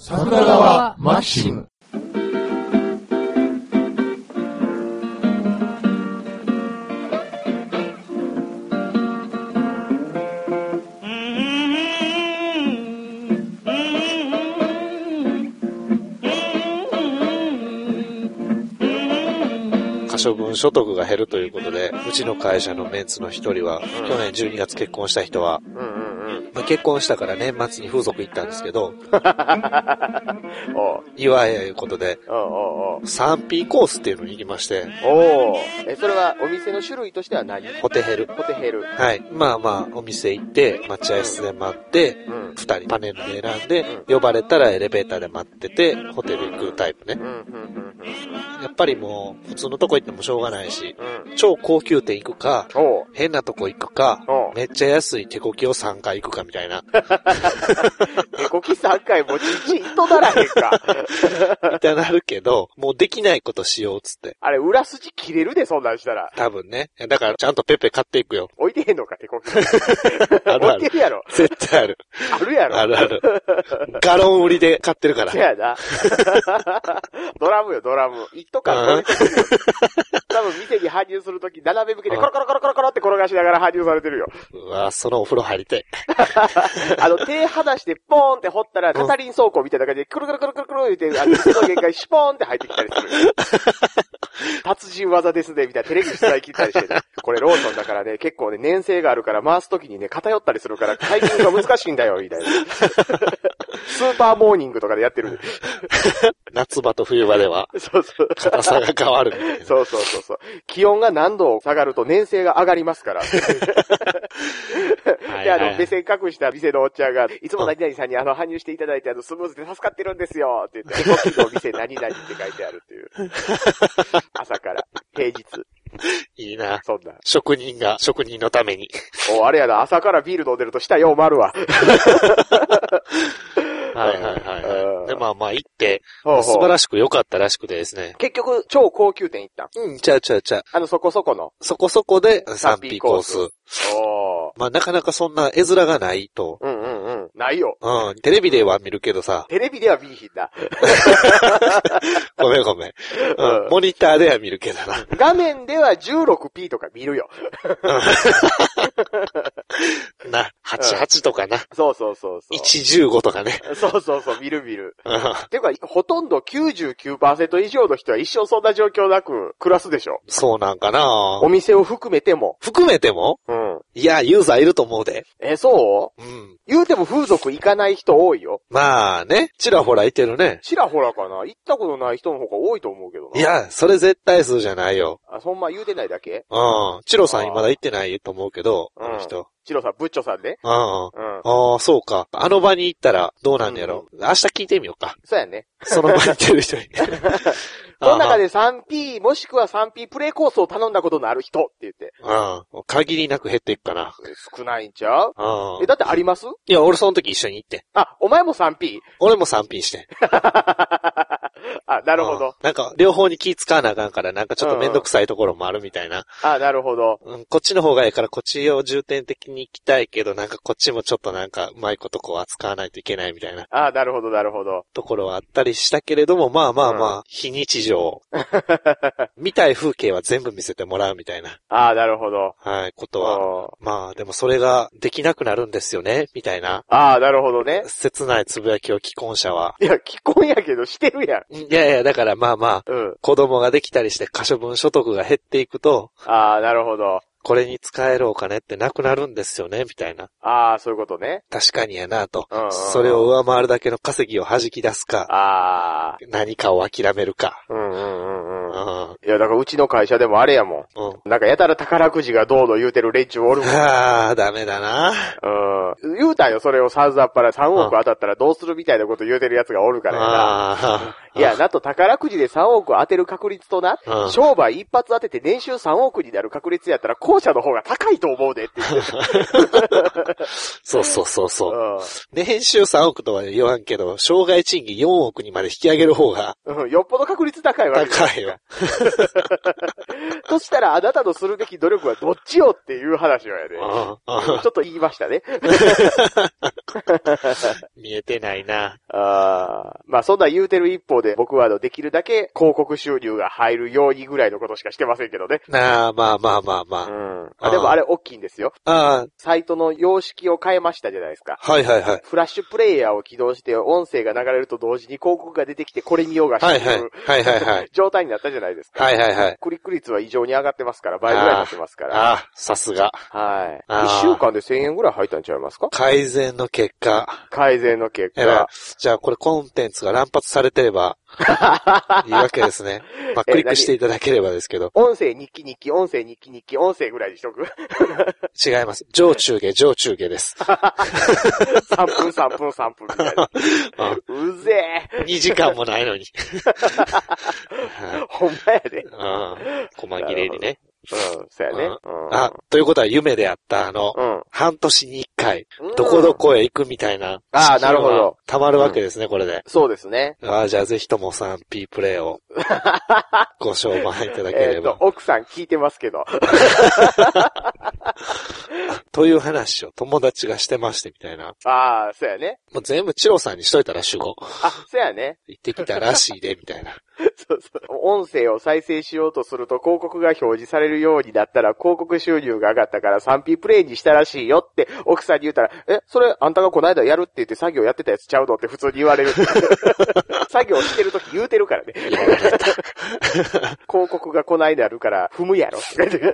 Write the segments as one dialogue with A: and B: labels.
A: 桜川マキシム。
B: 可処分所得が減るということで、うちの会社のメンツの一人は、去年12月結婚した人は、結婚したから年末に風俗行ったんですけど、祝いいうことで、3P コースっていうのに行きまして、
C: それはお店の種類としては何？
B: ホテヘル。
C: ホテヘル。
B: はい。まあまあ、お店行って、待合室で待って、2人パネルで選んで、呼ばれたらエレベーターで待ってて、ホテル行くタイプね。やっぱりもう、普通のとこ行ってもしょうがないし、超高級店行くか、変なとこ行くか、めっちゃ安い手こきを3回行くかみたいな。
C: 手こき3回もちち糸ならへんか。
B: みたいなるけど、もうできないことしようっつって。
C: あれ、裏筋切れるで、そんなんしたら。
B: 多分ね。だからちゃんとペペ買っていくよ。
C: 置いてへんのか、手こき。
B: あるある。
C: 置いてるやろ。
B: 絶対ある。
C: あるやろ。
B: あるある。ガロン売りで買ってるから。
C: そうやな。ドラムよ、ドラム。一斗缶多分店に搬入するとき、斜め向けてコロコロコロコロコロって転がしながら搬入されてるよ。
B: うわ、そのお風呂入りたい。
C: 手離してポーンって掘ったら、カタリン倉庫みたいな感じで、くるくるくるくるくる言って、店の限界シュポーンって入ってきたりする。達人技ですね、みたいなテレビ伝え切ったりしてね。これローソンだからね、結構ね、粘性があるから回すときにね、偏ったりするから、タイミングが難しいんだよ、みたいな。スーパーモーニングとかでやってる。
B: 夏場と冬場では、
C: そうそう。
B: 硬さが変わるみたいな。
C: そうそうそうそう。気温が何度下がると粘性が上がりますから。で、目線隠した店のおっちゃんが、いつも何々さんに搬入していただいて、スムーズで助かってるんですよって言って、手こきの店何々って書いてあるっていう。朝から、平日。
B: いいな。
C: そんな。
B: 職人が職人のために。
C: あれやな、朝からビール飲んでると舌よう回るわ。
B: はいはいはい。で、まあまあ行って、素晴らしく良かったらしくてですね。
C: 結局、超高級店行った。
B: ちゃう。
C: そこそこの。
B: そこそこで 3P コース。まあなかなかそんな絵面がないと。
C: ないよ。
B: テレビでは見るけどさ。
C: テレビでは見いひんだ。
B: ごめん。モニターでは見るけどな。
C: 画面では 16P とか見るよ。
B: 88とかな。
C: そう。
B: 115とかね。
C: そう、見る。ていうか、ほとんど 99% 以上の人は一生そんな状況なく暮らすでしょ。
B: そうなんかな。
C: お店を含めても。い
B: や、ユーザーいると思うで。
C: そう？言うても風俗行かない人多いよ。
B: まあね、ちらほらいてるね。
C: ちらほらかな。行ったことない人の方が多いと思うけどな。
B: いや、それ絶対数じゃないよ。
C: そんま言うてないだけ？
B: チロさんまだ行ってないと思うけど、あの人。
C: チロさん、ブッチョさんね。
B: そうか。あの場に行ったらどうなんやろ。明日聞いてみようか。
C: そうやね。
B: その場に行ってる人に。
C: その中で 3P、もしくは 3P プレイコースを頼んだことのある人って言って。
B: 限りなく減っていくかな。
C: 少ないんちゃう？だってあります？
B: いや、俺その時一緒に行って。
C: お前も 3P？
B: 俺も 3P して。
C: なるほど。
B: なんか、両方に気使わなあかんから、なんかちょっとめんどくさいところもあるみたいな。
C: なるほど。
B: こっちの方がいいから、こっちを重点的に行きたいけど、なんかこっちもちょっとなんか、うまいことこう扱わないといけないみたいな。
C: なるほど。
B: ところはあったりしたけれども、まあ、非日常。見たい風景は全部見せてもらうみたいな。
C: なるほど。
B: はい、ことは。まあ、でもそれができなくなるんですよね、みたいな。
C: なるほどね。
B: 切ないつぶやきを既婚者は。
C: いや、既婚やけどしてるやん。
B: いや、だからまあ、子供ができたりして可処分所得が減っていくと。
C: なるほど。
B: これに使えるお金ってなくなるんですよね、みたいな。
C: そういうことね。
B: 確かにやなと。それを上回るだけの稼ぎを弾き出すか。何かを諦めるか。
C: いや、だからうちの会社でもあれやもん。なんかやたら宝くじがどうの言うてる連中おるもん。
B: ダメだな。
C: 言うたよ、それをさんざっぱら3億当たったらどうするみたいなこと言うてるやつがおるからやな。いや、なんと宝くじで3億当てる確率とな、商売一発当てて年収3億になる確率やったら後者の方が高いと思うでって言って
B: そう。年収3億とは言わんけど、生涯賃金4億にまで引き上げる方が。
C: よっぽど確率高いわけ
B: 高いよ。
C: そしたらあなたのするべき努力はどっちよっていう話はやで。ちょっと言いましたね。
B: 見えてないな。
C: まあそんな言うてる一方で僕はできるだけ広告収入が入るようにぐらいのことしかしてませんけどね。
B: ああ、まあまあまあまあ。
C: でもあれ大きいんですよ。
B: ああ。
C: サイトの様式を変えましたじゃないですか。
B: はいはいはい。
C: フラッシュプレイヤーを起動して音声が流れると同時に広告が出てきてこれ見ようがしてる、はいはい、状態になったじゃないですか。
B: はいはいはい。
C: クリック率は異常に上がってますから、倍ぐらいになってますから。
B: ああ、さすが。
C: はい。1週間で1000円ぐらい入ったんちゃいますか？
B: 改善の結果。
C: じ
B: ゃあこれコンテンツが乱発されてれば、いいわけですね。まあ、クリックしていただければですけど。
C: 音声日記、音声日記、音声ぐらいにしとく
B: 違います。上中下です。
C: 3分みたいな。うぜえ。
B: 2時間もないのに。
C: ほんまやで。
B: 細切れにね。
C: そうやね。
B: ということは夢であった半年に1回、どこどこへ行くみたいな。
C: なるほど。
B: たまるわけですね、これで。
C: そうですね。
B: じゃあぜひとも 3P プレイをご商売いただければ。
C: 奥さん聞いてますけど。
B: という話を友達がしてましてみたいな。
C: そうやね。
B: もう全部チロさんにしといたら主語。
C: そうやね。
B: 行ってきたらしいで、みたいな。
C: そうそう。音声を再生しようとすると広告が表示されるようになったら広告収入が上がったから 3P プレイにしたらしいよって奥さんに言ったら、それあんたがこの間やるって言って作業やってたやつちゃうのって普通に言われる。作業してるとき言うてるからね。広告がこの間あるから踏むやろ。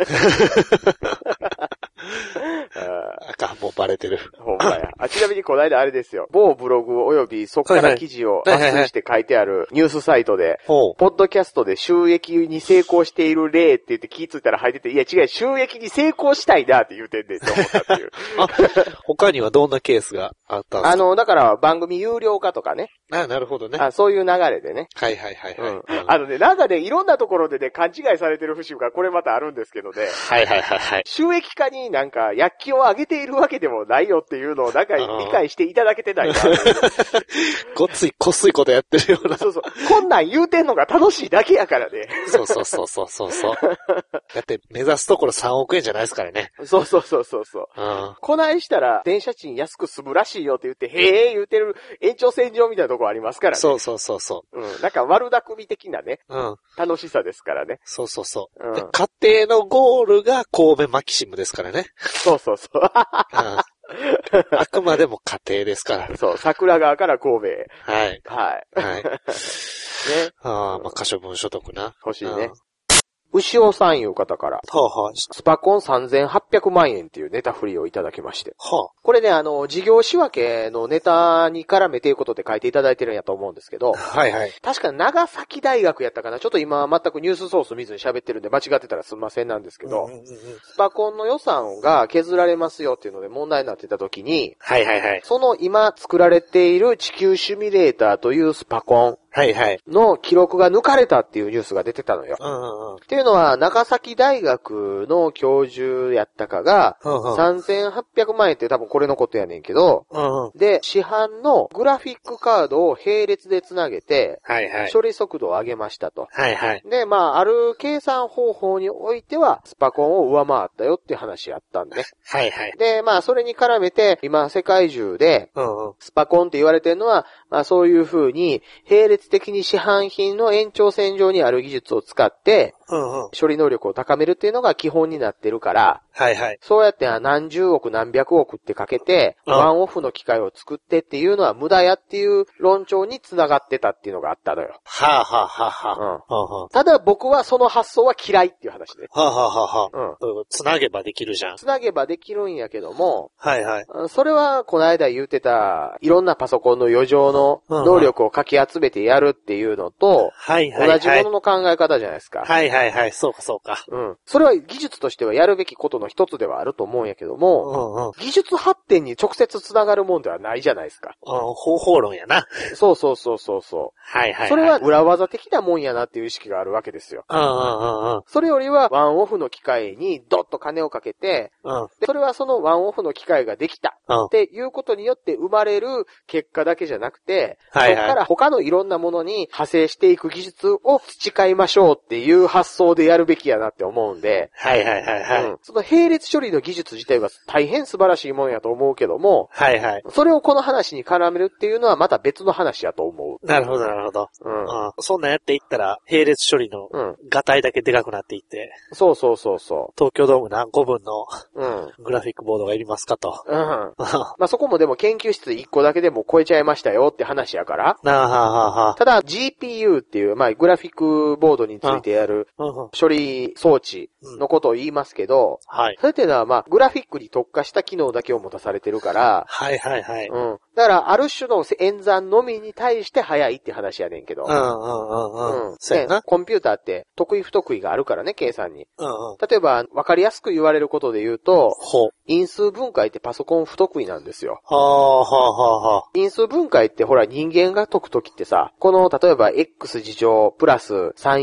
B: あかん、もうバレてる。
C: ほんまや。ちなみにこの間あれですよ。某ブログおよびそっから記事を抜粋して書いてあるニュースサイトで、ポッドキャストで収益に成功している例って言って気ぃついたら入ってて、いや違う、収益に成功したいなって言うてんねんって思ったっていう。
B: 他にはどんなケースがあったんですか？
C: だから番組有料化とかね。
B: なるほどね。
C: そういう流れでね。
B: はい。
C: なんかね、いろんなところでね、勘違いされてる節がこれまたあるんですけどね。
B: はい。
C: 収益化になんか躍起を上げているわけでもないよっていうのをなんか理解していただけてないな。
B: ごっついこっすいことやってるような。
C: そう。こんなん言うてんのが楽しいだけやからね。
B: そう。だって目指すところ3億円じゃないですからね。
C: そう。こないしたら電車賃安く済むらしいよって言って、へー言うてる延長線上みたいなとこありますからね。
B: そう。
C: なんか悪巧み的なね。楽しさですからね。
B: そう。で家庭のゴールが神戸マキシムですからね。
C: そう。
B: あくまでも家庭ですから。
C: そう、桜川から神戸へ。
B: はい。
C: ね。
B: 可処分所得な。
C: 欲しいね。牛尾さんいう方から、スパコン3800万円っていうネタ振りをいただきまして。これね、事業仕分けのネタに絡めていうことで書いていただいてるんやと思うんですけど、確か長崎大学やったかな。ちょっと今全くニュースソース見ずに喋ってるんで間違ってたらすみませんなんですけど、スパコンの予算が削られますよっていうので問題になってた時に、その今作られている地球シミュレーターというスパコン、の記録が抜かれたっていうニュースが出てたのよ。っていうのは、長崎大学の教授やったかが、3800万円って多分これのことやねんけど、で、市販のグラフィックカードを並列でつなげて、処理速度を上げましたと。で、ある計算方法においては、スパコンを上回ったよっていう話やったんでね。で、それに絡めて、今世界中で、スパコンって言われてるのは、そういう風に、並列的に市販品の延長線上にある技術を使って、処理能力を高めるっていうのが基本になってるから、そうやって何十億何百億ってかけて、ワンオフの機械を作ってっていうのは無駄やっていう論調につながってたっていうのがあったのよ。ただ僕はその発想は嫌いっていう話で。
B: つなげばできるじゃん。
C: つなげばできるんやけども、それはこの間言ってた、いろんなパソコンの余剰の能力をかき集めてやるっていうのと、同じものの考え方じゃないですか。
B: そうか。
C: それは技術としてはやるべきことの一つではあると思うんやけども、技術発展に直接つながるもんではないじゃないですか。
B: 方法論やな。
C: そう。それは裏技的なもんやなっていう意識があるわけですよ。それよりはワンオフの機械にドッと金をかけて、でそれはそのワンオフの機械ができたっていうことによって生まれる結果だけじゃなくて、そこから他のいろんなものに派生していく技術を培いましょうっていう発発想でやるべきやなって思うんで、
B: はいはいはいはい。
C: その並列処理の技術自体は大変素晴らしいもんやと思うけども、
B: はいはい。
C: それをこの話に絡めるっていうのはまた別の話やと思う。
B: なるほどなるほど。そんなんやっていったら、並列処理のガタイだけでかくなっていって、
C: そうそうそうそう。
B: 東京ドーム何個分のグラフィックボードがいりますかと。
C: まあそこもでも研究室1個だけでも超えちゃいましたよって話やから。ただ GPU っていう、まあグラフィックボードについてやる処理装置のことを言いますけど、それっていうのはまあグラフィックに特化した機能だけを持たされてるから、
B: はいはいはい。
C: だからある種の演算のみに対して早いって話やねんけど。そうやな。コンピューターって得意不得意があるからね、計算に。例えば分かりやすく言われることで言うと、因数分解ってパソコン不得意なんですよ。因数分解ってほら人間が解くときってさ、この例えば x 次乗プラス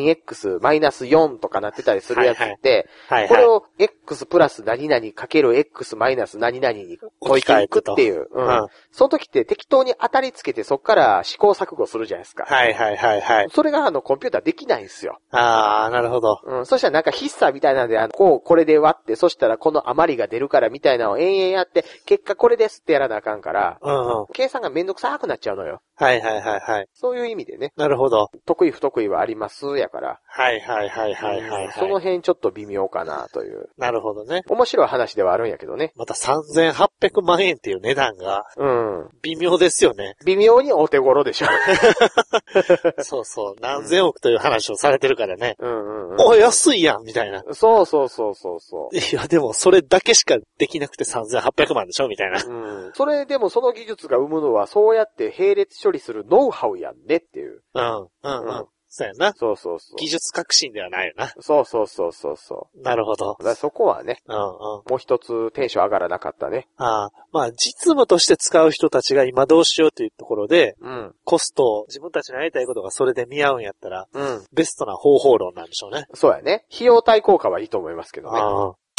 C: 3x マイナス4とかなってたりするやつって、これを x プラス何々かける x マイナス何々に解いていくっていう。その時って適当に当たりつけてそっから試行錯誤するじゃないですか。それがコンピューターできないんですよ。
B: なるほど。
C: そしたらなんか筆差みたいなんで、これで割って、そしたらこの余りが出るからみたいなのを延々やって、結果これですってやらなあかんから、計算がめんどくさくなっちゃうのよ。そういう意味でね。
B: なるほど。
C: 得意不得意はありますやから。その辺ちょっと微妙かなという。
B: なるほどね。
C: 面白い話ではあるんやけどね。
B: また3800万円っていう値段が、微妙ですよね。
C: 微妙にお手頃でしょ。
B: そうそう。何千億という話をされてるからね。安いやんみたいな。
C: そう。
B: いや、でもそれだけしかできなくて3800万でしょみたいな。
C: それでもその技術が生むのはそうやって並列処理するノウハウやんねっていう。
B: そうやな。
C: そう。
B: 技術革新ではないよな。
C: そう。
B: なるほど。
C: だからそこはね、もう一つテンション上がらなかったね。
B: まあ、実務として使う人たちが今どうしようというところで、コスト、自分たちのやりたいことがそれで見合うんやったら、ベストな方法論なんでしょうね。
C: そうやね。費用対効果はいいと思いますけどね。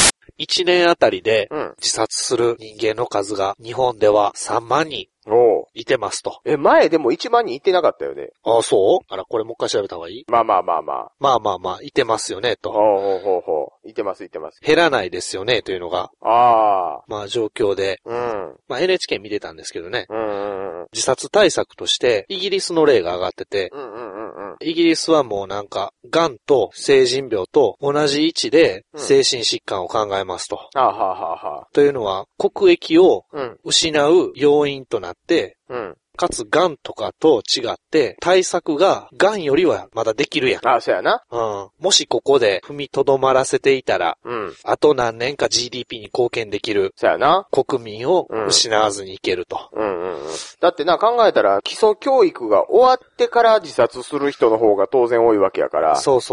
B: 1年あたりで自殺する人間の数が日本では3万人いてますと。
C: 前でも1万人いってなかったよね。
B: そうこれもう一回調べた方がいい？
C: ま
B: あ、いてますよね、と。
C: いてます。
B: 減らないですよね、というのが。まあ状況で。まあ NHK 見てたんですけどね。自殺対策として、イギリスの例が上がってて、イギリスはもうなんか、癌と成人病と同じ位置で精神疾患を考えますと。というのは、国益を失う要因となって、かつ癌とかと違って対策が癌よりはまだできるやん。
C: そうやな。
B: もしここで踏みとどまらせていたら、あと何年か GDP に貢献できる国民を失わずにいけると。
C: だってな、考えたら基礎教育が終わってから自殺する人の方が当然多いわけやから。
B: そう、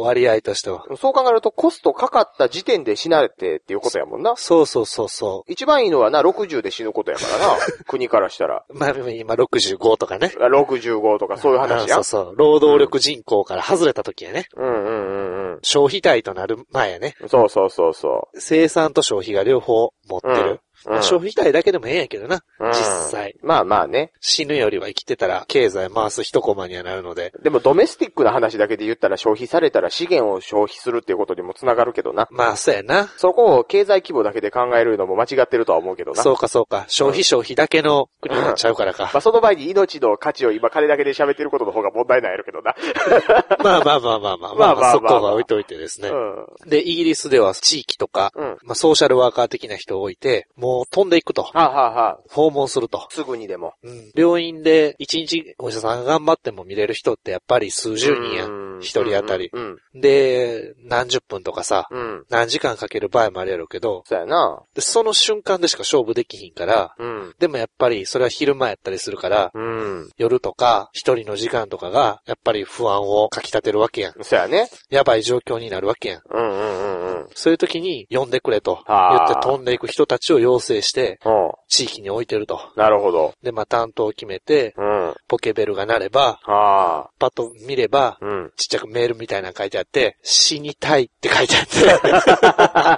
B: 割合としては。
C: そう考えるとコストかかった時点で死なれてっていうことやもんな。
B: そう。
C: 一番いいのはな、60で死ぬことやからな。国からしたら。
B: まあ今65とかね。
C: 65とかそういう話や。
B: そう。労働力人口から外れた時やね。消費体となる前やね。
C: そう。
B: 生産と消費が両方持ってる。消費体だけでもええんやけどな。実際。
C: まあね。
B: 死ぬよりは生きてたら経済回す一コマにはなるので。
C: でもドメスティックな話だけで言ったら消費されたら資源を消費するっていうことにもつながるけどな。
B: まあそうやな。
C: そこを経済規模だけで考えるのも間違ってるとは思うけどな。
B: そうか。消費だけの国になっちゃうからか。
C: まあその場合に命の価値を今金だけで喋ってることの方が問題なんやるけどな。
B: まあそこは置いといてですね。で、イギリスでは地域とか、まあソーシャルワーカー的な人を置いて、もう飛んでいくと。訪問すると。
C: すぐにでも。
B: 病院で一日お医者さんが頑張っても見れる人ってやっぱり数十人やん。一人当たり。で、何十分とかさ、何時間かける場合もあるやろうけど、
C: そうやな。
B: で、その瞬間でしか勝負できひんから、でもやっぱりそれは昼間やったりするから、夜とか一人の時間とかが、やっぱり不安をかき立てるわけやん。
C: そうやね。
B: やばい状況になるわけやん。そういう時に呼んでくれと言って飛んでいく人たちを要請して、地域に置いてると。
C: なるほど。
B: で、まあ、担当を決めて、ポケベルが鳴れば、パッと見れば、ちっちゃくメールみたいなの書いてあって、死にたいって書いてあって。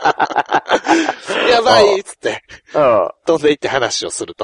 B: やばいっつって、
C: うん。
B: 飛んでいって話をすると。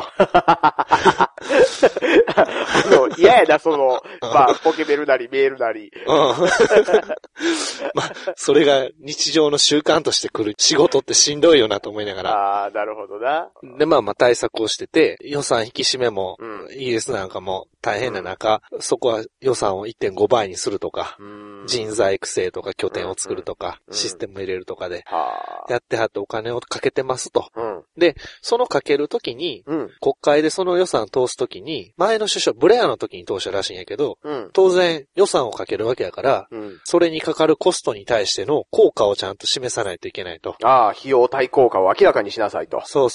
C: 嫌やな、まあ、ポケベルなりメールなり。
B: うん。まあ、それが日常の習慣として来る仕事ってしんどいよなと思いながら。
C: ああ、なるほどな。
B: で、まあ対策をしてて、予算引き締めも、
C: うん、
B: イギリスなんかも大変な中、そこは予算を 1.5 倍にするとか、人材育成とか拠点を作るとか、システムを入れるとかで、やってはってお金をかけてますと。で、そのかけるときに、国会でその予算を通すときに、前の首相、ブレアの時に通したらしいんやけど、当然予算をかけるわけやから、それにかかるコストに対しての効果をちゃんと示さないといけないと。
C: ああ、費用対効果を明らかにしなさいと。
B: そう。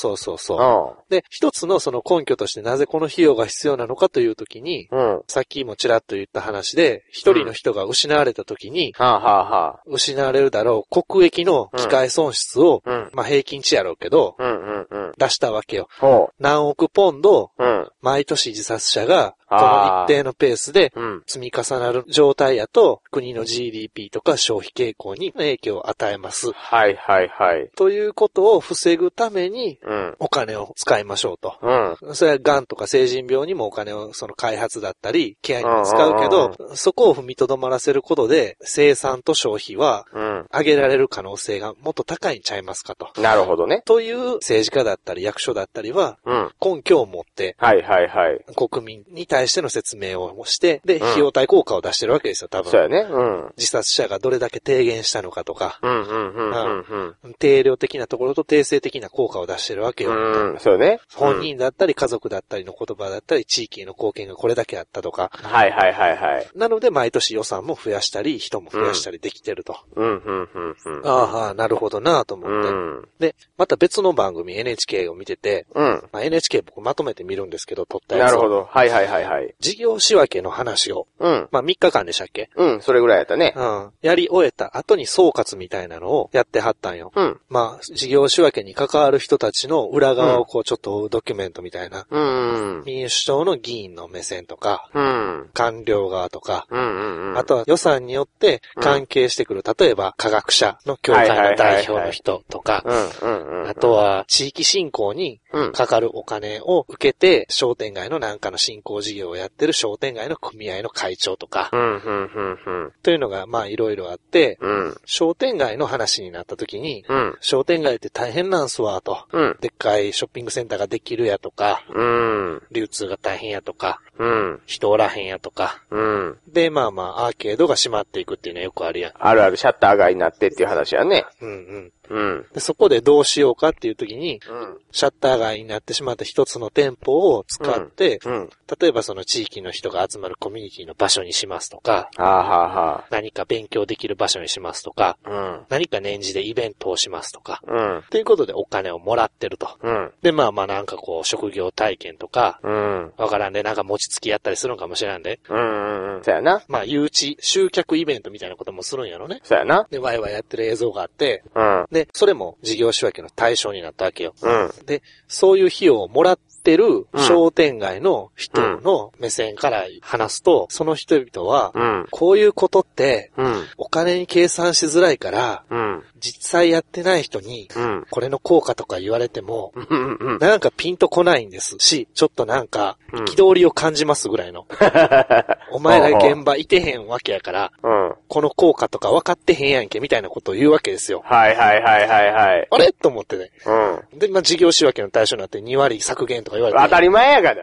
B: で、一つのその根拠としてなぜこの費用が必要なのかというときに、さっきもちらっと言った話で、一人の人が失われたときに、失われるだろう国益の機械損失を、まあ平均値やろうけど、出したわけよ。何億ポンド、毎年自殺者が、この一定のペースで積み重なる状態やと、国の GDP とか消費傾向に影響を与えます。ということを防ぐために、お金を使いましょうと。それは癌とか成人病にもお金をその開発だったり、ケアにも使うけど、そこを踏みとどまらせることで、生産と消費は、上げられる可能性がもっと高いんちゃいますかと。
C: なるほどね。
B: という政治家だったり役所だったりは、根拠を持って、国民に対しての説明をして、で、費用対効果を出してるわけですよ、多分。
C: そうやね。
B: 自殺者がどれだけ低減したのかとか、定量的なところと定性的な効果を出してるわけよ。
C: そうね。
B: 本人だったり家族だったりの言葉だったり、地域への貢献がこれだけあったとか。なので、毎年予算も増やしたり、人も増やしたりできてると。なるほどなと思って。で、また別の番組 NHK を見てて、NHK 僕まとめて見るんですけど、撮ったやつ。
C: なるほど。
B: 事業仕分けの話を、まあ3日間でしたっけ？
C: それぐらいやったね。
B: やり終えた後に総括みたいなのをやってはったんよ。まあ、事業仕分けに関わる人たちの裏側をこうちょっとドキュメントみたいな。民主党の議員の目線とか、官僚側とか、あとは予算によって関係してくる、例えば科学者の協会の代表の人とか、あとは地域振興にかかるお金を受けて、商店街のなんかの振興事業をやってる商店街の組合の会長とか、というのがまあいろいろあって、商店街の話になった時に、商店街って大変なんすわと、でっかいショッピングセンターができるやとか、流通が大変やとか、人おらへんやとか、でまあアーケードが閉まっていくっていうのはよくあるやん。
C: あるある、シャッター街になってっていう話やね。
B: でそこでどうしようかっていう時に、シャッター街になってしまった一つの店舗を使って、例えばその地域の人が集まるコミュニティの場所にしますとか、何か勉強できる場所にしますとか、何か年次でイベントをしますとか、ということでお金をもらってると。でなんかこう職業体験とか、わからんでなんか餅つきやったりするのかもしれんで。
C: そうやな。
B: まあ誘致、集客イベントみたいなこともするんやろね。
C: そうやな。
B: で、ワイワイやってる映像があって、で、それも事業仕分けの対象になったわけよ。で、そういう費用をもらってる商店街の人の目線から話すと、その人々は、こういうことって、お金に計算しづらいから、実際やってない人に、これの効果とか言われても、なんかピンとこないんですし、ちょっとなんか、憤りを感じますぐらいの。お前ら現場いてへんわけやから、この効果とか分かってへんやんけ、みたいなことを言うわけですよ。あれと思ってね。で、事業仕分けの対象になって2割削減とか言われて。
C: 当たり前やから。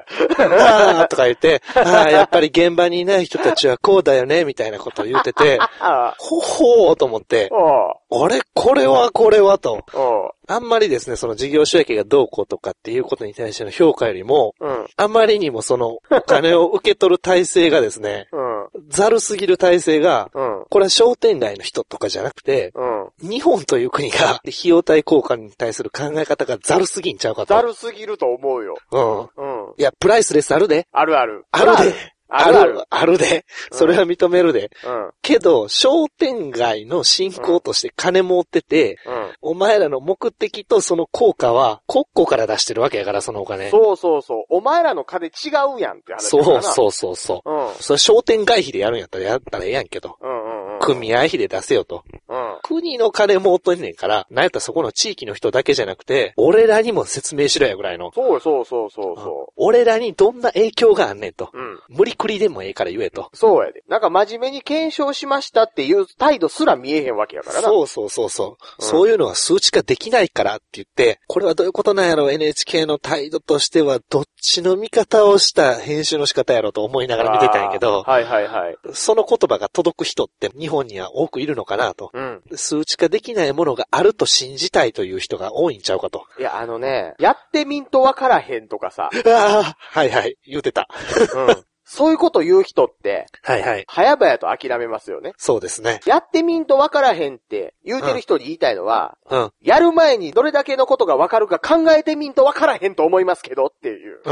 B: とか言って、やっぱり現場にいない人たちはこうだよね、みたいなことを言ってて、ほーと思って、あれこれはと。あんまりですね、その事業収益がどうこうとかっていうことに対しての評価よりも、あまりにもそのお金を受け取る体制がですね、ざるすぎる体制が、これは商店街の人とかじゃなくて、日本という国が費用対効果に対する考え方がざるすぎんちゃうかと。
C: ざるすぎると思うよ。
B: いや、プライスレスあるで。
C: あるある。
B: あるで。それは認めるで。けど、商店街の振興として金持ってて、お前らの目的とその効果は国庫から出してるわけやから、そのお金。
C: そう。お前らの金違うやんって話だからな。
B: そう。それ商店街費でやるんやったらええやんけど。組合費で出せよと。 国の金も落とんねんから、なんやったらそこの地域の人だけじゃなくて、俺らにも説明しろやぐらいの。
C: そうそうそうそうそう。
B: 俺らにどんな影響があんねんと。
C: うん。
B: 無理くりでもええから言えと。
C: そうやで。なんか真面目に検証しましたっていう態度すら見えへんわけやからな。
B: そうそうそうそう。そういうのは数値化できないからって言って、これはどういうことなんやろ NHK の態度としてはどっちの見方をした編集の仕方やろと思いながら見てたんやけど、
C: はいはいはい。
B: その言葉が届く人って日本には多くいるのかなと。
C: うん。
B: 数値化できないものがあると信じたいという人が多いんちゃうかと。
C: いや、やってみんとわからへんとかさ。
B: ああ、はいはい、言うてた。
C: うん。そういうこと言う人って、
B: はいはい。
C: 早々と諦めますよね。
B: そうですね。
C: やってみんとわからへんって言うてる人に言いたいのは、
B: うん。
C: やる前にどれだけのことがわかるか考えてみんとわからへんと思いますけどっていう。
B: うん。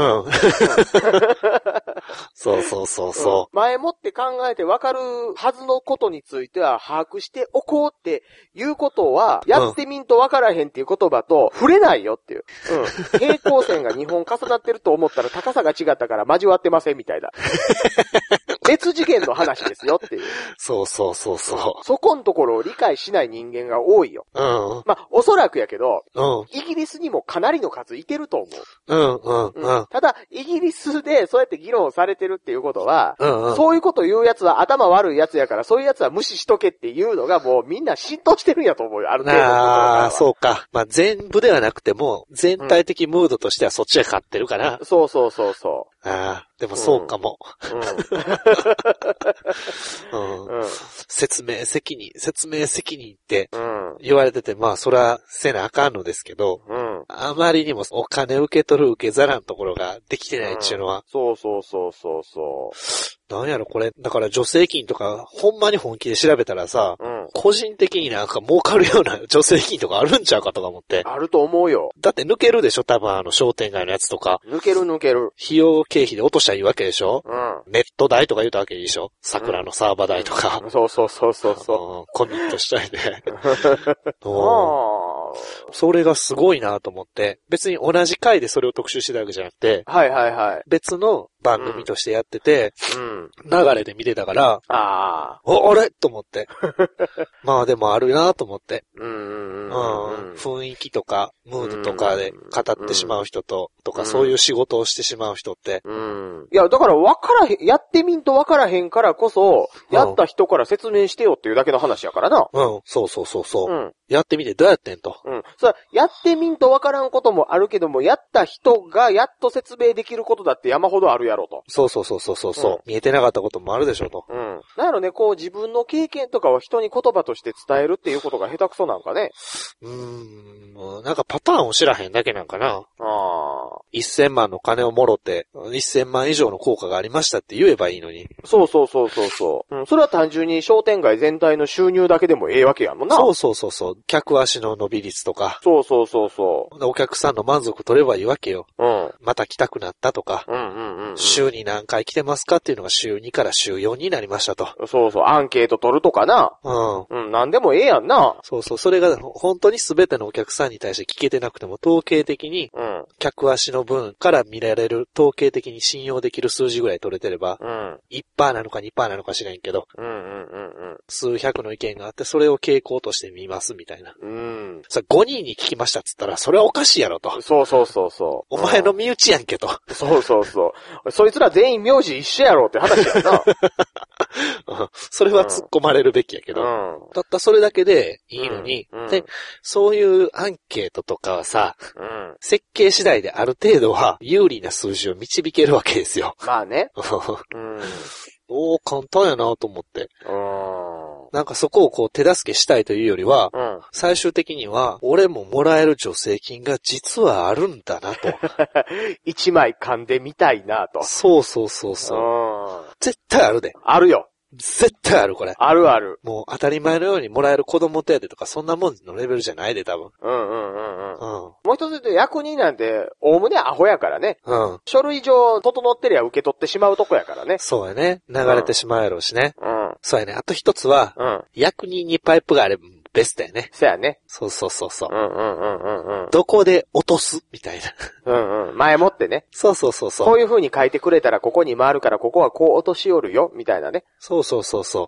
B: そうそうそうそう。
C: 前もって考えてわかるはずのことについては把握しておこうっていうことは、やってみんとわからへんっていう言葉と触れないよっていう。うん。平行線が2本重なってると思ったら高さが違ったから交わってませんみたいな。別次元の話ですよっていう。
B: そうそうそうそ
C: そこのところを理解しない人間が多いよ。
B: う。うん。
C: まあ、おそらくやけど、
B: うん。
C: イギリスにもかなりの数いてると思う。
B: うんうんうん。
C: ただ、イギリスでそうやって議論されてるっていうことは、
B: うんうん。
C: そういうこと言うやつは頭悪いやつやから、そういうやつは無視しとけっていうのがもうみんな浸透してるんやと思うよ、ある程度のところからは。
B: ああ、そうか。まあ、全部ではなくても、全体的ムードとしてはそっちが勝ってるかな。
C: そうそうそうそ
B: ああ、でもそうかも。
C: う。
B: 説明責任って
C: うん。
B: 言われてて、まあ、そらせなあかんのですけど、
C: うん。
B: あまりにもお金受け取る受け皿のところができてないっていうのは、
C: そうそうそうそうそ
B: なんやろこれ、だから助成金とか、ほんまに本気で調べたらさ、
C: う。うん。
B: 個人的になんか儲かるような助成金とかあるんちゃうかとか思って。
C: あると思うよ。
B: だって抜けるでしょ多分商店街のやつとか。
C: 抜ける抜ける。
B: 費用経費で落としたらいいわけでしょ
C: うん。
B: ネット代とか言うたわけでしょ桜のサーバー代とか。
C: そうそうそうそうそ
B: コミットしたいで。
C: う。あ
B: それがすごいなと思って、別に同じ回でそれを特集してたわけじゃなくて、
C: あ。はいはいはい。
B: 別の番組としてやってて、
C: うん。
B: 流れで見てたから、
C: ああ。
B: あれと思って。まあでもあるなと思って。
C: うん
B: 雰囲気とか、ムードとかで語ってしまう人とか、そういう仕事をしてしまう人って。
C: いや、だから分からへん、やってみんと分からへんからこそ、やった人から説明してよっていうだけの話やからな。
B: そうそうそうそう。
C: うん。
B: やってみてどうやってんと。
C: そう、やってみんと分からんこともあるけども、やった人がやっと説明できることだって山ほどあるやろと。
B: そうそうそうそうそう。見えてなかったこともあるでしょと。
C: なんやろね、こう自分の経験とかを人に言葉として伝えるっていうことが下手くそなんかね。
B: なんかパターンを知らへんだけなんかな。1000万の金をもろって、1000万以上の効果がありましたって言えばいいのに。
C: そうそうそうそうそう。それは単純に商店街全体の収入だけでもええわけやもんな。
B: そうそうそうそう。客足の伸び率とか。
C: そうそうそうそう。
B: お客さんの満足取ればいいわけよ。
C: うん。
B: また来たくなったとか。週に何回来てますかっていうのが週2から週4になりましたと。
C: そうそう。アンケート取るとかな。なんでもええやんな。
B: そうそう。それが本当に全てのお客さんに対して聞けてなくても統計的に、客足の分から見られる統計的に信用できる数字ぐらい取れてれば、1% なのか 2% なのか知らんけど、数百の意見があってそれを傾向として見ますみたいな。さ、5人に聞きましたっつったらそれはおかしいやろと。
C: そうそうそうそう。
B: お前の身内やんけと。
C: そうそうそう。そいつら全員名字一緒やろって話やな。
B: それは突っ込まれるべきやけど。たったそれだけでいいのに、で、そういうアンケートとかはさ、設計次第である程度は有利な数字を導けるわけですよ。
C: まあね。
B: 簡単やなと思って。なんかそこをこう手助けしたいというよりは、最終的には、俺ももらえる助成金が実はあるんだなと。
C: 一枚噛んでみたいなと。
B: そうそうそうそう。絶対あるで。
C: あるよ。
B: 絶対あるこれ。
C: あるある。
B: もう当たり前のようにもらえる子供手当とかそんなもんのレベルじゃないで多分。
C: もう一つ言うと役人なんて、おおむねアホやからね。書類上整ってりゃ受け取ってしまうとこやからね。
B: そうやね。流れてしまうやろうしね。そうやね。あと一つは、役人にパイプがあればベストやね。
C: そうやね。
B: そうそうそうそう。どこで落とすみたい
C: な。前もってね。
B: そうそうそうそう。
C: こういう風に書いてくれたらここに回るからここはこう落としよるよ、みたいなね。
B: そうそうそうそ 。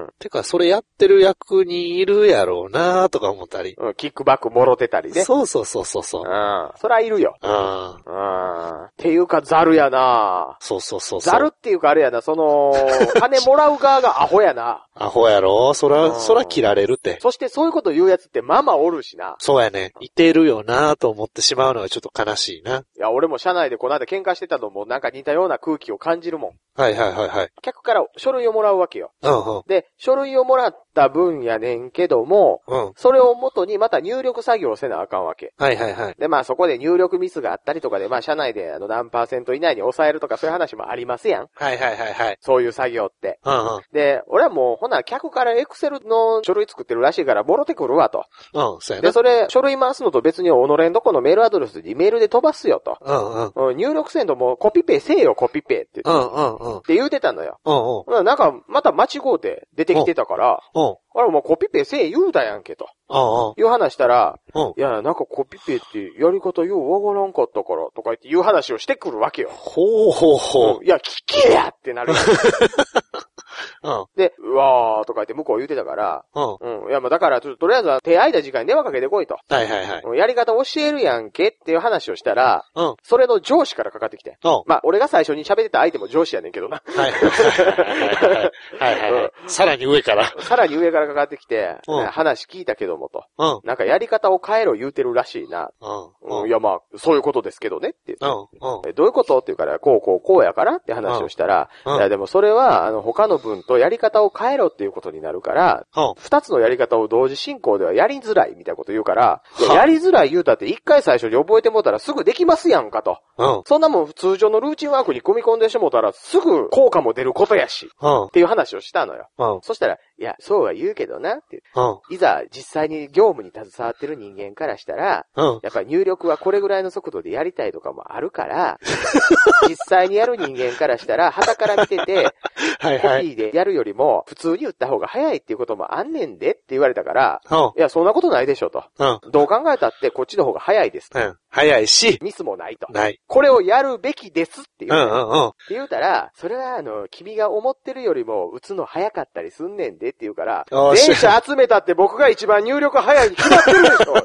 B: てか、それやってる役にいるやろうなとか思ったり。
C: うん、キックバックもろてたりね。
B: そうそうそうそうそう。
C: うん。そらいるよ。
B: うん。
C: っていうか、ザルやな。
B: そうそうそう。
C: ザルっていうかあれやな、金もらう側がアホやな。
B: アホやろそら切られるって。
C: そしてそういうこと言うやつってまあまあおるしな。
B: そうやね。いてるよなと思ってしまうのがちょっと悲しいな。
C: いや、俺も社内でこの間喧嘩してたのもなんか似たような空気を感じるもん。
B: はいはいはいはい。
C: 客から書類をもらうわけよ。
B: うんうん。
C: で、書類をもらった分やねんけども、
B: うん。
C: それを元にまた入力作業をせなあかんわけ。
B: はいはいはい。
C: で、まあそこで入力ミスがあったりとかで、まあ社内で何%以内に抑えるとかそういう話もありますやん。
B: はいはいはいはい。
C: そういう作業って。
B: うんうん。
C: で、俺はもう、ほな、客からエクセルの書類作ってるらしいから、もろてくるわと。
B: うん、そうやな。
C: で、それ、書類回すのと別に、己んどこのメールアドレスでメールで飛ばすよと。
B: うんうん。
C: 入力せんともうコピペせえよ、コピペって言って。
B: うんうんうん。
C: って言うてたのよ。
B: うんうん。
C: なんか、また間違うて出てきてたから、
B: うん。
C: あれもうコピペせえ言うたやんけと。
B: うんうん。
C: いう話したら、
B: うん。
C: いや、なんかコピペってやり方ようわからんかったから、とか言って言う話をしてくるわけよ。
B: ほうほうほう。
C: いや、聞けやってなるやん。
B: うん。
C: で、うわーとか言って向こう言うてたから、
B: うん。
C: いや、まあだから、とりあえずは手空いた時間に電話かけてこいと。
B: はいはいはい。
C: やり方教えるやんけっていう話をしたら、
B: うん。
C: それの上司からかかってきて。
B: うん。
C: まあ、俺が最初に喋ってた相手も上司やねんけどな。
B: はいはいはいはい。さらに上から。
C: さらに上からかかってきて、
B: うん。
C: 話聞いたけどもと。
B: うん。
C: なんかやり方を変えろ言うてるらしいな。
B: うん。
C: いやまあ、そういうことですけどねって言って。
B: うん。
C: どういうことって言うから、こうやからって話をしたら、いやでもそれは、他の文とやり方を変えろっていうことになるから、二つのやり方を同時進行ではやりづらいみたいなこと言うから、やりづらい言うたって一回最初に覚えてもうたらすぐできますやんかと。そんなもん通常のルーチンワークに組み込んでしもうたらすぐ効果も出ることやし。っていう話をしたのよ。そしたら、いや、そうは言うけどなって。いざ実際に業務に携わってる人間からしたら、やっぱり入力はこれぐらいの速度でやりたいとかもあるから、実際にやる人間からしたら、旗から見てて、コピーでやるよりも普通に打った方が早いっていうこともあんねんでって言われたから、いや、そんなことないでしょと。どう考えたってこっちの方が早いですと。
B: 早いし、
C: ミスもないと。
B: ない。
C: これをやるべきですって言う。
B: って
C: 言うたら、それは君が思ってるよりも打つの早かったりすんねんでって言うから、電車集めたって僕が一番入力早いに決まってるでしょ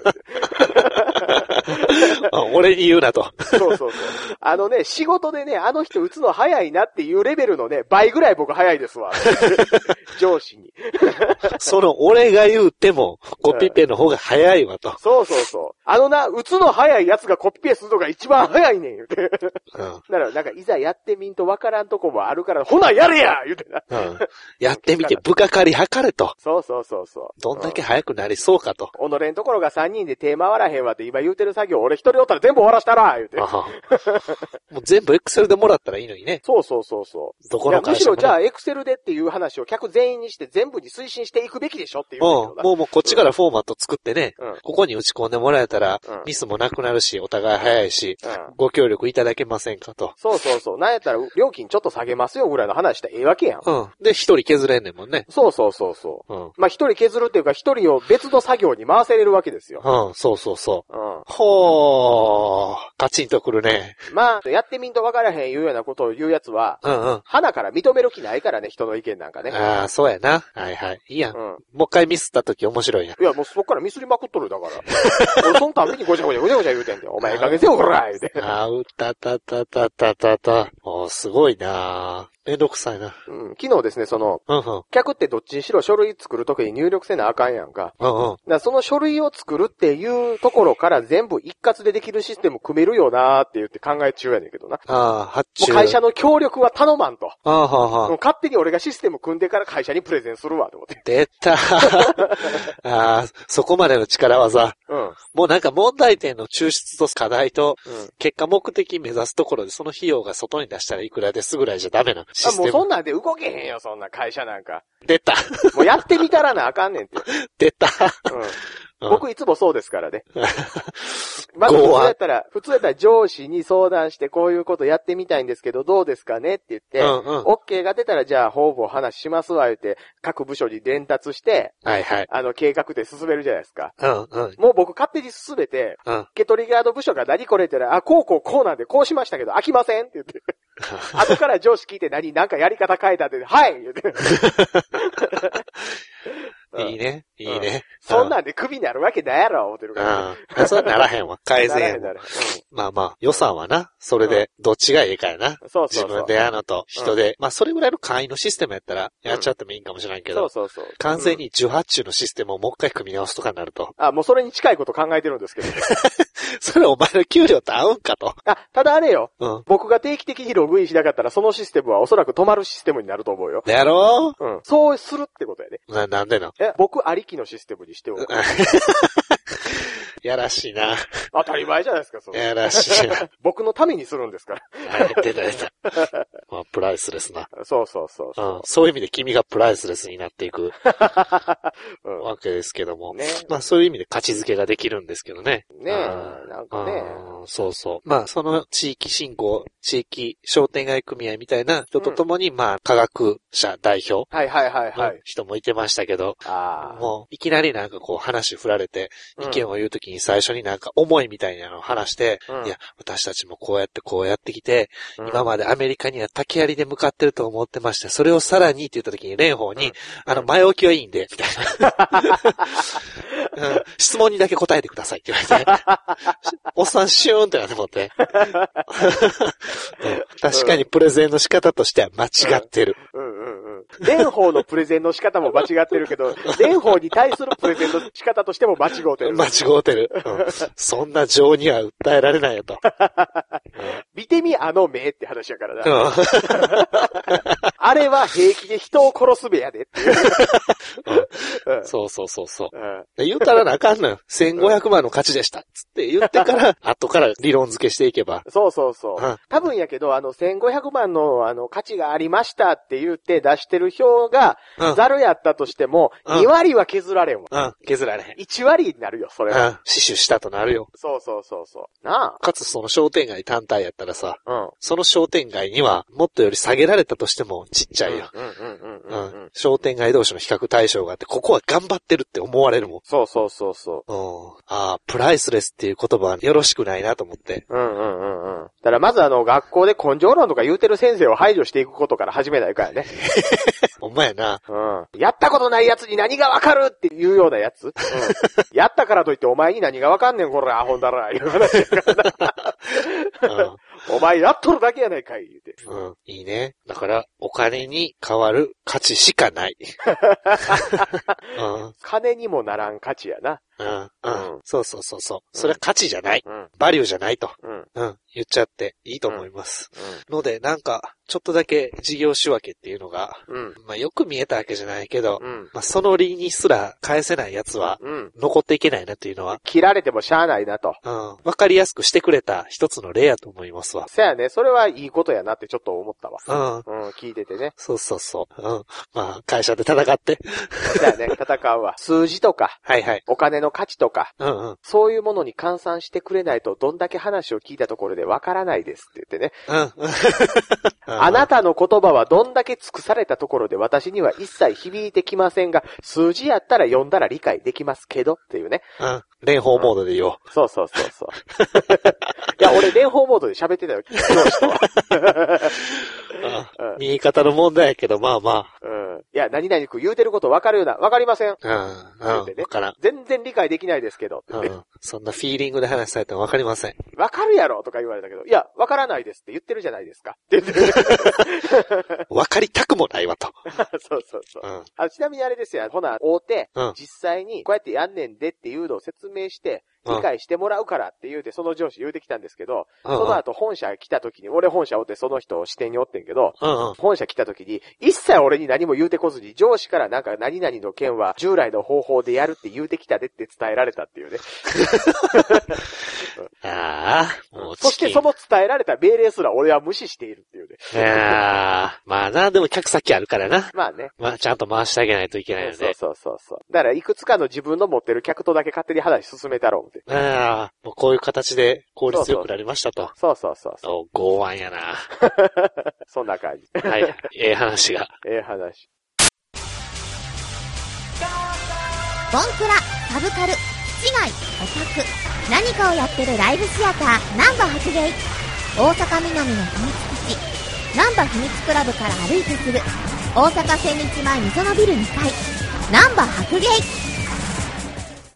B: 俺に言うなと。
C: そう。仕事でね、あの人打つの早いなっていうレベルのね、倍ぐらい僕早いですわ。上司に。
B: 俺が言うても、コピペの方が早いわと。
C: そう。打つの早いやつがコピペするのが一番早いねん、言うて。だから、なんか、いざやってみんとわからんとこもあるから、ほな、やれや言うてな。
B: やってみて、部下借り測れと。
C: そう。
B: どんだけ早くなりそうかと。
C: 己のところが3人で手回らへんわって今言うてる作業、俺一人おったら全部終わらしたら言うて。
B: もう全部エクセルでもらったらいいのにね。
C: そう。
B: どこの会社も、ね。
C: むしろじゃあエクセルでっていう話を客全員にして全部に推進していくべきでしょっていう。
B: もうこっちからフォーマット作ってね、ここに打ち込んでもらえたら、ミスもなくなるし、お互い早いし、ご協力いただけませんかと。
C: そう。なんやったら料金ちょっと下げますよぐらいの話したらええわけやん。
B: で、一人削れんねんもんね。
C: そう。まあ一人削るっていうか一人を別の作業に回せれるわけですよ。
B: そう。ほー、カチンとくるね。
C: まあ、やってみんとわからへんいうようなことを言うやつは、鼻から認める気ないからね、人の意見なんかね。
B: ああ、そうやな。はい。いいやん。もう一回ミスった時面白いやん。
C: いや、もうそっからミスりまくっとるだから。俺そのためにごちゃごちゃ言うてんだよ。お前かげせよ、こら言うて。
B: すごいなめんどくさいな。
C: 昨日ですね、客ってどっちにしろ書類作るときに入力せなあかんやんか。だからその書類を作るっていうところから全部一括でできるシステム組めるよなーって言って考え中やねんけどな。
B: 発注。
C: もう会社の協力は頼まんと。
B: 勝
C: 手に俺がシステム組んでから会社にプレゼンするわと思って。
B: 出たそこまでの力技。もうなんか問題点の抽出と課題と、結果目的目指すところでその費用が外に出したらいくらですぐらいじゃダメなシステム。
C: もうそんなんで動けへんよ、そんな会社なんか。
B: 出た。
C: もうやってみたらなあかんねんって。
B: 出た。
C: 僕いつもそうですからね。まず普通やったら上司に相談してこういうことやってみたいんですけどどうですかねって言って、OK が出たらじゃあ方々話しますわ言って各部署に伝達して、計画で進めるじゃないですか。もう僕勝手に進めて、受け取り側の部署が何これって言ったら、こうなんでこうしましたけど飽きませんって言って。後から上司聞いてなんかやり方変えたって、はい言って。
B: いいね。いいね。
C: そんなんでクビになるわけないやろ、思ってるから。
B: それならへんわ。改善や
C: ならへん。
B: まあまあ、予算はな、それで、どっちがいいかやな。
C: そう。
B: 自分でやるのと、人で。まあ、それぐらいの簡易のシステムやったら、やっちゃってもいいんかもしれないけど。
C: そう。
B: 完全に18中のシステムをもう一回組み直すとかになると。
C: もうそれに近いこと考えてるんですけど。
B: それお前の給料と合うんかと。
C: ただあれよ。
B: うん。
C: 僕が定期的にログインしなかったら、そのシステムはおそらく止まるシステムになると思うよ。
B: やろ
C: うそうするってことやね。
B: なんでな。
C: 僕ありきのシステムにしておく。
B: やらしいな。
C: 当たり前じゃないですか、それ。
B: やらしいな。
C: 僕のためにするんですから。
B: 出た。まあ、プライスレスな。
C: そう。
B: そういう意味で君がプライスレスになっていくわけですけども。
C: ね。
B: まあ、そういう意味で価値づけができるんですけどね。
C: ねえ、なんかね。
B: そう。まあ、その地域振興、地域商店街組合みたいな人とともに、まあ、科学者代表。
C: はい。
B: の人もいてましたけど、もう、いきなりなんかこう話振られて、意見を言うときに最初になんか思いみたいなのを話して、いや、私たちもこうやってきて、今までアメリカには竹槍で向かってると思ってました。それをさらにって言ったときに蓮舫に、前置きはいいんで、みたいな。質問にだけ答えてくださいって言われて、おっさんシューンってなって思って。確かにプレゼンの仕方としては間違ってる。
C: 蓮舫のプレゼンの仕方も間違ってるけど、蓮舫に対するプレゼンの仕方としても間違うてる。
B: 間違うてる。そんな情には訴えられないよと。
C: 見てみあの目って話やからな。あれは平気で人を殺すべやでっていう。
B: そう。言うたらなあかんのよ。1500万の価値でした。つって言ってから、後から理論付けしていけば。
C: そう。多分やけど、1500万の価値がありましたって言って出してる表が、ザルやったとしても、2割は削られんわ。
B: 削られへん。
C: 1割になるよ、それは。
B: 死守したとなるよ。
C: そう。なあ。
B: かつその商店街単体やったらさ、その商店街にはもっとより下げられたとしてもちっちゃいよ。商店街同士の比較対象があって、ここは頑張ってるって思われるもん。
C: そう。
B: プライスレスっていう言葉はよろしくないなと思って。
C: だからまず学校で根性論とか言うてる先生を排除していくことから始めないからね。
B: ほんまやな。
C: やったことないやつに何がわかるっていうようなやつ。やったからといってお前に何がわかんねんこれアホんだら、いう話やからな。お前やっとるだけやないかい、言うて。
B: いいね。だから、お金に変わる価値しかない。
C: 金にもならん価値やな。
B: そう。それは価値じゃない。バリューじゃないと。言っちゃっていいと思います。ので、なんか、ちょっとだけ事業仕分けっていうのが、まあよく見えたわけじゃないけど、まあその利にすら返せないやつは、残っていけないなっていうのは。
C: 切られてもしゃあないなと。
B: わかりやすくしてくれた一つの例やと思いますわ。
C: そやね、それはいいことやなってちょっと思ったわ。聞いててね。
B: そう。まあ、会社で戦って。
C: そやね、戦うわ。数字とか、お金の価値とか、そういうものに換算してくれないとどんだけ話を聞いたところでわからないですって言ってね。あなたの言葉はどんだけ尽くされたところで私には一切響いてきませんが、数字やったら読んだら理解できますけどっていうね。
B: 蓮舫モードで言おう。
C: そう。いや、俺蓮舫モードで喋ってたよ、教師とは。
B: 見え方の問題やけど、まあ。
C: いや、何々く言うてること分かるような、分かりません。
B: 分からん。
C: 全然理解できないですけど。
B: そんなフィーリングで話されても分かりません。
C: 分かるやろとか言われたけど、いや、分からないですって言ってるじゃないですか。って言ってる。
B: 分かりたくもないわと。
C: そう。ちなみにあれですよ、ほな、大手、実際にこうやってやんねんでっていうのを説明して、理解してもらうからって言うて、その上司言うてきたんですけど、その後本社来た時に、俺本社おってその人を支店におってんけど、本社来た時に、一切俺に何も言うてこずに、上司からなんか何々の件は従来の方法でやるって言うてきたでって伝えられたっていうね。
B: もう
C: そしてその伝えられた命令すら俺は無視しているっていうね。
B: まあな、でも客先あるからな。
C: まあね。
B: まあちゃんと回してあげないといけないよね。
C: そう。だからいくつかの自分の持ってる客とだけ勝手に話進めたろうって。
B: もうこういう形で効率よくなりましたと。
C: そう。
B: 剛腕やな。
C: そんな感じ。
B: 話が。
C: 話。
D: ボンクラ、サブカル、市外、オタク、何かをやってるライブシアター、ナンバ発芸。大阪南の秘密基地、ナンバ秘密クラブから歩いてすぐ、大阪千日前溝のビル2階。 ナンバ白芸。